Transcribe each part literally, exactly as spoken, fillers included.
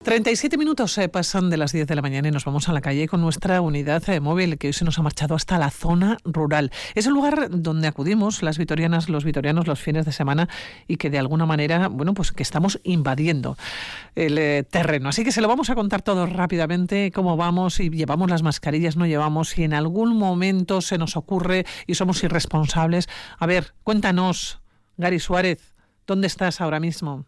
treinta y siete minutos eh, pasan de las diez de la mañana y nos vamos a la calle con nuestra unidad eh, móvil, que hoy se nos ha marchado hasta la zona rural. Es el lugar donde acudimos las vitorianas, los vitorianos los fines de semana y que de alguna manera, bueno, pues que estamos invadiendo el eh, terreno. Así que se lo vamos a contar todo rápidamente, cómo vamos, si llevamos las mascarillas, no llevamos, si en algún momento se nos ocurre y somos irresponsables. A ver, cuéntanos, Gary Suárez, ¿dónde estás ahora mismo?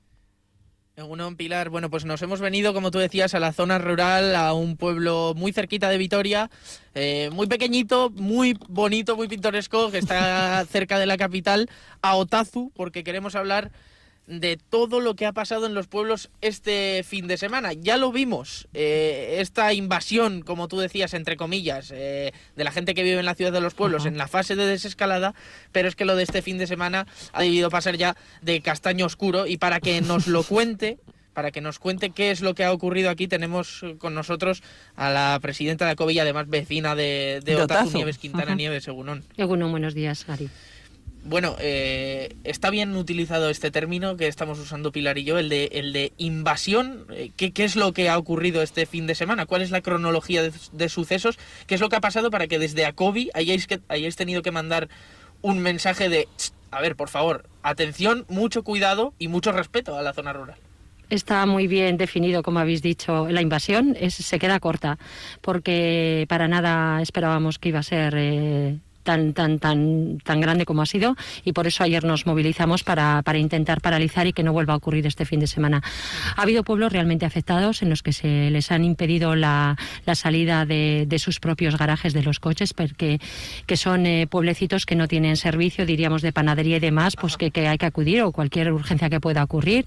Egunon, Pilar. Bueno, pues nos hemos venido, como tú decías, a la zona rural, a un pueblo muy cerquita de Vitoria, eh, muy pequeñito, muy bonito, muy pintoresco, que está cerca de la capital, a Otazu, porque queremos hablar de todo lo que ha pasado en los pueblos este fin de semana. Ya lo vimos, eh, esta invasión, como tú decías, entre comillas, eh, de la gente que vive en la ciudad de los pueblos, uh-huh. en la fase de desescalada, pero es que lo de este fin de semana ha debido pasar ya de castaño oscuro, y para que nos lo cuente, para que nos cuente qué es lo que ha ocurrido aquí, tenemos con nosotros a la presidenta de Acovilla, además vecina de, de, de Otazu, Otazu, Nieves Quintana. Uh-huh. Nieves, Egunon. Egunon, buenos días, Gary. Bueno, eh, está bien utilizado este término que estamos usando Pilar y yo, el de, el de invasión. ¿Qué, ¿Qué es lo que ha ocurrido este fin de semana? ¿Cuál es la cronología de, de sucesos? ¿Qué es lo que ha pasado para que desde Acovi hayáis, que, hayáis tenido que mandar un mensaje de, a ver, por favor, atención, mucho cuidado y mucho respeto a la zona rural? Está muy bien definido, como habéis dicho. La invasión es, se queda corta, porque para nada esperábamos que iba a ser Eh, tan tan tan tan grande como ha sido, y por eso ayer nos movilizamos para, para intentar paralizar y que no vuelva a ocurrir este fin de semana. Ha habido pueblos realmente afectados en los que se les han impedido la, la salida de, de sus propios garajes de los coches, porque que son eh, pueblecitos que no tienen servicio, diríamos, de panadería y demás, pues que, que hay que acudir, o cualquier urgencia que pueda ocurrir.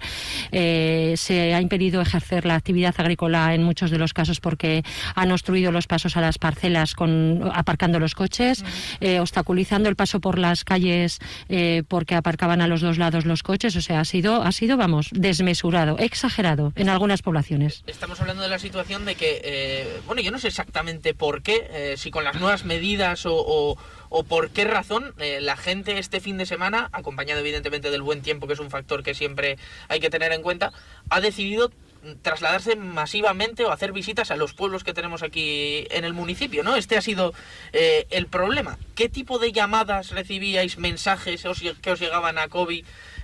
Eh, se ha impedido ejercer la actividad agrícola en muchos de los casos porque han obstruido los pasos a las parcelas con aparcando los coches. Eh, obstaculizando el paso por las calles eh, porque aparcaban a los dos lados los coches. O sea, ha sido, ha sido, vamos, desmesurado, exagerado en algunas poblaciones. Estamos hablando de la situación de que, eh, bueno, yo no sé exactamente por qué, eh, si con las nuevas medidas o, o, o por qué razón eh, la gente este fin de semana, acompañado evidentemente del buen tiempo, que es un factor que siempre hay que tener en cuenta, ha decidido trasladarse masivamente o hacer visitas a los pueblos que tenemos aquí en el municipio, ¿no? Este ha sido eh, el problema. ¿Qué tipo de llamadas recibíais, mensajes os, que os llegaban a Acovi?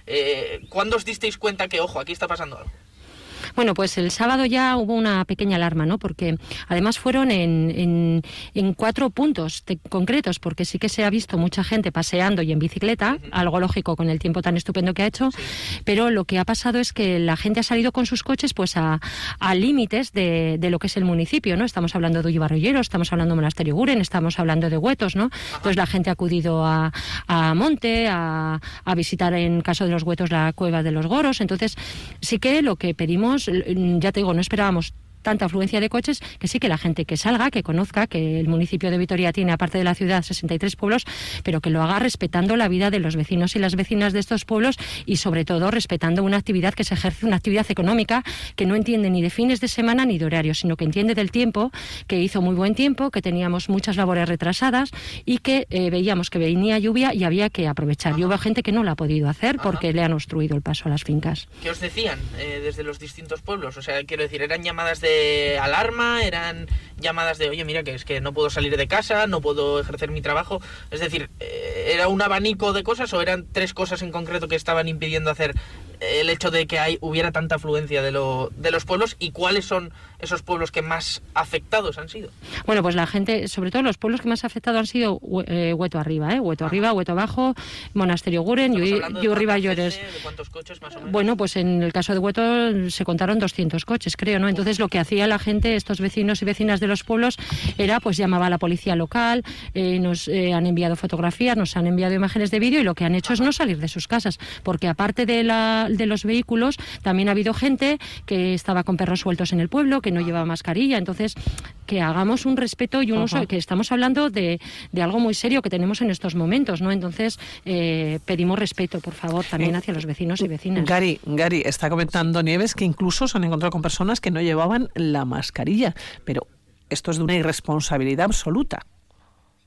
Eh, ¿Cuándo os disteis cuenta que, ojo, aquí está pasando algo? Bueno, pues el sábado ya hubo una pequeña alarma, ¿no? Porque además fueron en, en, en cuatro puntos te, concretos, porque sí que se ha visto mucha gente paseando y en bicicleta, uh-huh. algo lógico con el tiempo tan estupendo que ha hecho, sí. Pero lo que ha pasado es que la gente ha salido con sus coches pues a, a límites de, de lo que es el municipio, ¿no? Estamos hablando de Ullibarrollero, estamos hablando de Monasterio Guren, estamos hablando de Huetos, ¿no? Ajá. Entonces la gente ha acudido a, a Monte, a, a visitar, en caso de los Huetos, la Cueva de los Goros. Entonces sí que lo que pedimos, ya te digo, no esperábamos tanta afluencia de coches, que sí que la gente que salga, que conozca que el municipio de Vitoria tiene, aparte de la ciudad, sesenta y tres pueblos, pero que lo haga respetando la vida de los vecinos y las vecinas de estos pueblos, y sobre todo respetando una actividad que se ejerce, una actividad económica que no entiende ni de fines de semana ni de horarios, sino que entiende del tiempo, que hizo muy buen tiempo, que teníamos muchas labores retrasadas y que eh, veíamos que venía lluvia y había que aprovechar. Y hubo gente que no lo ha podido hacer porque Ajá. le han obstruido el paso a las fincas. ¿Qué os decían eh, desde los distintos pueblos? O sea, quiero decir, ¿eran llamadas de alarma? ¿Eran llamadas de, oye, mira, que es que no puedo salir de casa, no puedo ejercer mi trabajo? Es decir, ¿era un abanico de cosas o eran tres cosas en concreto que estaban impidiendo hacer el hecho de que hay, hubiera tanta afluencia de, lo, de los pueblos? ¿Y cuáles son esos pueblos que más afectados han sido? Bueno, pues la gente, sobre todo los pueblos que más afectados han sido eh, Hueto Arriba, ¿eh? Hueto ah. Arriba, Hueto Abajo, Monasterio Guren, Yo Arriba Llores. ¿De cuántos coches más o menos? Bueno, pues en el caso de Hueto se contaron doscientos coches, creo, ¿no? Entonces lo que hacía la gente, estos vecinos y vecinas de los pueblos, era pues llamaba a la policía local, eh, nos eh, han enviado fotografías, nos han enviado imágenes de vídeo, y lo que han hecho es no salir de sus casas, porque aparte de, la, de los vehículos, también ha habido gente que estaba con perros sueltos en el pueblo, que no llevaba mascarilla. Entonces, que hagamos un respeto y un uso, que estamos hablando de, de algo muy serio que tenemos en estos momentos, ¿no? Entonces, eh, pedimos respeto, por favor, también hacia los vecinos y vecinas. Gary, Gary, está comentando Nieves que incluso se han encontrado con personas que no llevaban la mascarilla, pero esto es de una irresponsabilidad absoluta.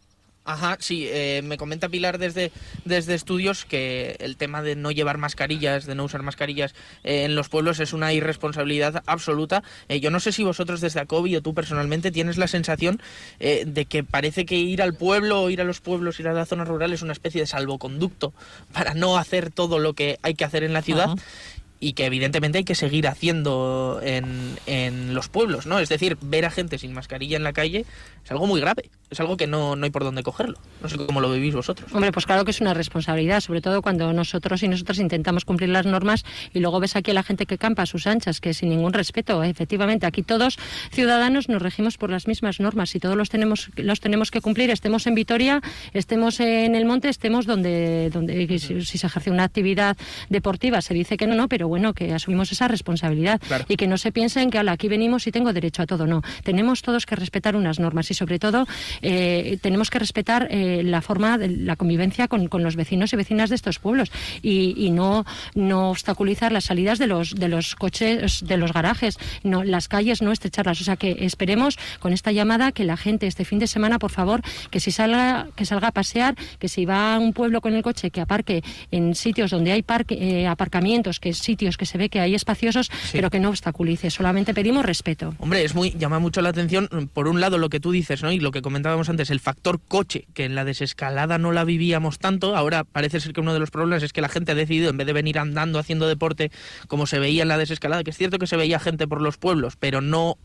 Ajá, sí, eh, me comenta Pilar desde, desde estudios que el tema de no llevar mascarillas, de no usar mascarillas eh, en los pueblos es una irresponsabilidad absoluta. Eh, yo no sé si vosotros desde ACOBI o tú personalmente tienes la sensación eh, de que parece que ir al pueblo o ir a los pueblos, ir a la zona rural es una especie de salvoconducto para no hacer todo lo que hay que hacer en la ciudad. Ajá. Y que evidentemente hay que seguir haciendo en, en los pueblos, ¿no? Es decir, ver a gente sin mascarilla en la calle es algo muy grave, es algo que no, no hay por dónde cogerlo. No sé cómo lo vivís vosotros. Hombre, pues claro que es una responsabilidad, sobre todo cuando nosotros y nosotras intentamos cumplir las normas y luego ves aquí a la gente que campa a sus anchas, que sin ningún respeto, efectivamente, aquí todos ciudadanos nos regimos por las mismas normas y todos los tenemos los tenemos que cumplir, estemos en Vitoria, estemos en el monte, estemos donde, donde si, si se ejerce una actividad deportiva, se dice que no, no, pero bueno, que asumimos esa responsabilidad. Claro. Y que no se piensen que ala, aquí venimos y tengo derecho a todo, no. Tenemos todos que respetar unas normas y sobre todo eh, tenemos que respetar eh, la forma de la convivencia con, con los vecinos y vecinas de estos pueblos y, y no, no obstaculizar las salidas de los, de los coches, de los garajes, no, las calles no estrecharlas. O sea que esperemos con esta llamada que la gente este fin de semana, por favor, que si salga, que salga a pasear, que si va a un pueblo con el coche, que aparque en sitios donde hay parque, eh, aparcamientos, que sitios que se ve que hay espaciosos, sí, pero que no obstaculice. Solamente pedimos respeto. Hombre, es muy llama mucho la atención, por un lado, lo que tú dices, ¿no? Y lo que comentábamos antes, el factor coche, que en la desescalada no la vivíamos tanto. Ahora parece ser que uno de los problemas es que la gente ha decidido, en vez de venir andando haciendo deporte, como se veía en la desescalada, que es cierto que se veía gente por los pueblos, pero no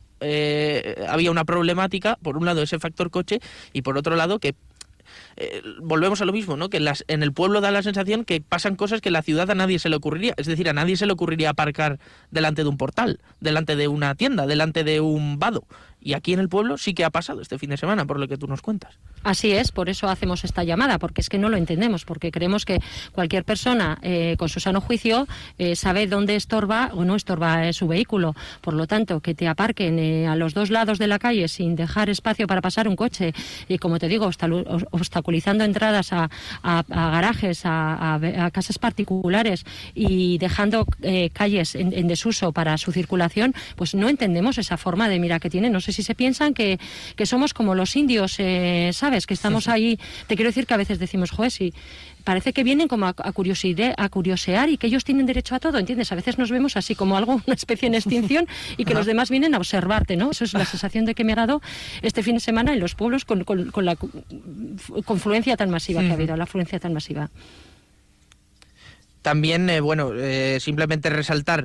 eh, había una problemática, por un lado ese factor coche, y por otro lado que Eh, volvemos a lo mismo, ¿no? Que las, en el pueblo da la sensación que pasan cosas que en la ciudad a nadie se le ocurriría. Es decir, a nadie se le ocurriría aparcar delante de un portal, delante de una tienda, delante de un vado. Y aquí en el pueblo sí que ha pasado este fin de semana, por lo que tú nos cuentas. Así es, por eso hacemos esta llamada, porque es que no lo entendemos, porque creemos que cualquier persona eh, con su sano juicio eh, sabe dónde estorba o no estorba eh, su vehículo. Por lo tanto, que te aparquen eh, a los dos lados de la calle sin dejar espacio para pasar un coche y, como te digo, obstaculizando entradas a, a, a garajes, a, a, a casas particulares y dejando eh, calles en, en desuso para su circulación, pues no entendemos esa forma de mira que tienen. No sé si se piensan que, que somos como los indios, eh, ¿sabes? Que estamos sí, sí. ahí. Te quiero decir que a veces decimos, joder, sí, parece que vienen como a, a, curiosidad, a curiosear y que ellos tienen derecho a todo, ¿entiendes? A veces nos vemos así como algo, una especie en extinción y que los demás vienen a observarte, ¿no? Eso es la sensación de que me ha dado este fin de semana en los pueblos con, con, con la confluencia tan masiva que ha habido, la afluencia tan masiva. También, eh, bueno, eh, simplemente resaltar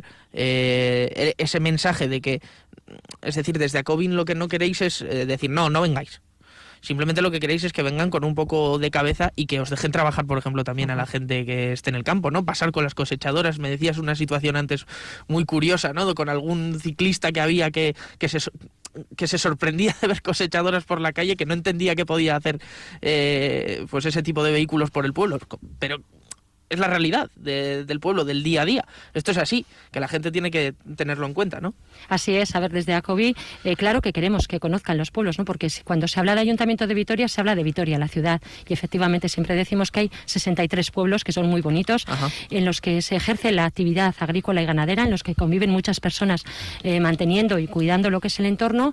eh, ese mensaje de que, es decir, desde ACOBI lo que no queréis es eh, decir, no, no vengáis. Simplemente lo que queréis es que vengan con un poco de cabeza y que os dejen trabajar, por ejemplo, también a la gente que esté en el campo, ¿no? Pasar con las cosechadoras. Me decías una situación antes muy curiosa, ¿no? Con algún ciclista que había que, que se... que se sorprendía de ver cosechadoras por la calle, que no entendía que podía hacer eh, pues ese tipo de vehículos por el pueblo. Pero es la realidad de, del pueblo, del día a día. Esto es así, que la gente tiene que tenerlo en cuenta, ¿no? Así es, a ver, desde ACOBI, eh, claro que queremos que conozcan los pueblos, ¿no? Porque cuando se habla de Ayuntamiento de Vitoria, se habla de Vitoria, la ciudad, y efectivamente siempre decimos que hay sesenta y tres pueblos que son muy bonitos, Ajá. en los que se ejerce la actividad agrícola y ganadera, en los que conviven muchas personas eh, manteniendo y cuidando lo que es el entorno,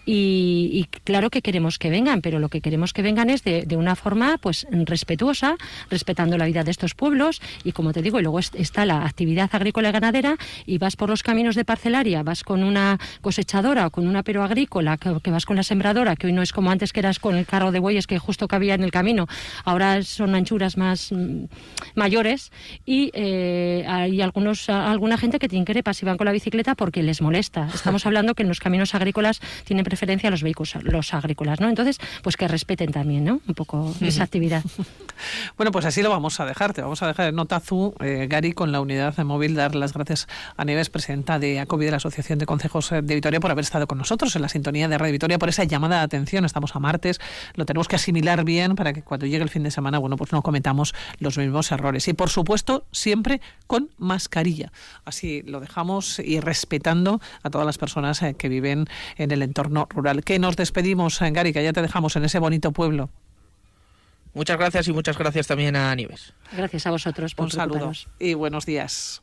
y, y claro que queremos que vengan, pero lo que queremos que vengan es de, de una forma pues respetuosa, respetando la vida de estos pueblos. Y como te digo, y luego está la actividad agrícola y ganadera y vas por los caminos de parcelaria, vas con una cosechadora o con una pero agrícola, que, que vas con la sembradora, que hoy no es como antes que eras con el carro de bueyes que justo cabía en el camino, ahora son anchuras más mm, mayores y eh, hay algunos alguna gente que te increpa si van con la bicicleta porque les molesta. Estamos hablando que en los caminos agrícolas tienen preferencia los vehículos, los agrícolas, ¿no? Entonces, pues que respeten también, ¿no? Un poco esa actividad. Bueno, pues así lo vamos a dejar. Te vamos a dejar en nota azul, eh, Gary, con la unidad móvil, dar las gracias a Nieves, presidenta de ACOBI, de la Asociación de Concejos de Vitoria, por haber estado con nosotros en la sintonía de Radio Vitoria, por esa llamada de atención. Estamos a martes, lo tenemos que asimilar bien para que cuando llegue el fin de semana, bueno, pues no cometamos los mismos errores. Y, por supuesto, siempre con mascarilla. Así lo dejamos y respetando a todas las personas eh, que viven en el entorno rural. Que nos despedimos, eh, Gary, que ya te dejamos en ese bonito pueblo. Muchas gracias y muchas gracias también a Nieves. Gracias a vosotros por Un saludo preocuparos. y buenos días.